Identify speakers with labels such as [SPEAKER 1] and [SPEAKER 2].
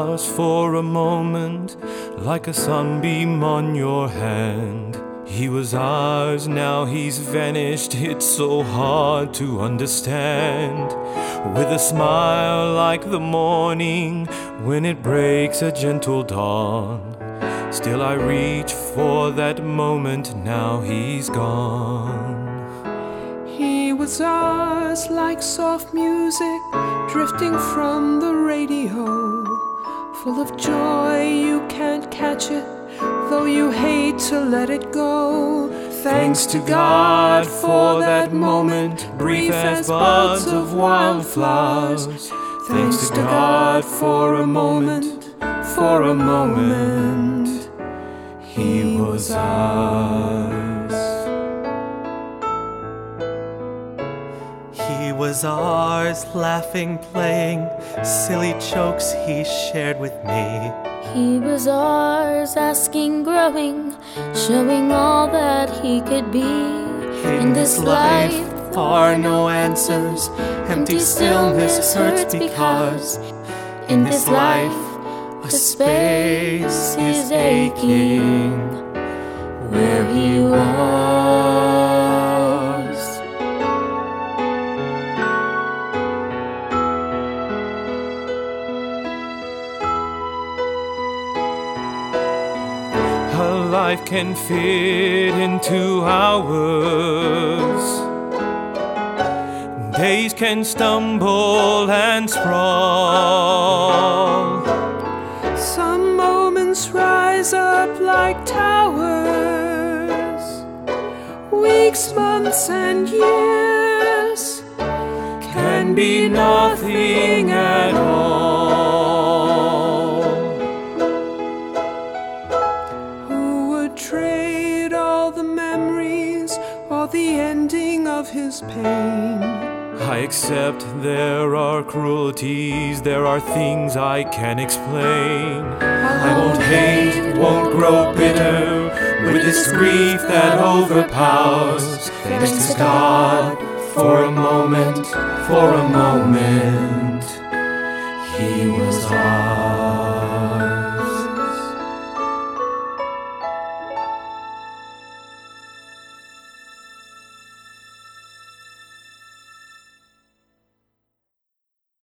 [SPEAKER 1] ours for a moment, like a sunbeam on your hand. He was ours, now he's vanished, it's so hard to understand. With a smile like the morning when it breaks a gentle dawn, still I reach for that moment, now he's gone.
[SPEAKER 2] He was ours like soft music drifting from the radio, full of joy, you can't catch it, though you hate to let it go.
[SPEAKER 1] Thanks to God for that moment, brief as buds of wildflowers. Thanks to God for a moment, he was ours.
[SPEAKER 3] He was ours, laughing, playing, silly jokes he shared with me.
[SPEAKER 4] He was ours, asking, growing, showing all that he could be.
[SPEAKER 3] In this life are no answers, empty stillness hurts because in this life a space is aching where he was.
[SPEAKER 1] A life can fit into hours. Days can stumble and sprawl.
[SPEAKER 2] Some moments rise up like towers. Weeks, months, and years
[SPEAKER 1] Can be nothing at all.
[SPEAKER 2] Who would trade all the memories or the ending of his pain?
[SPEAKER 1] I accept there are cruelties, there are things I can't explain. I won't hate, won't grow bitter with this grief that overpowers. Thanks to God for a moment, he was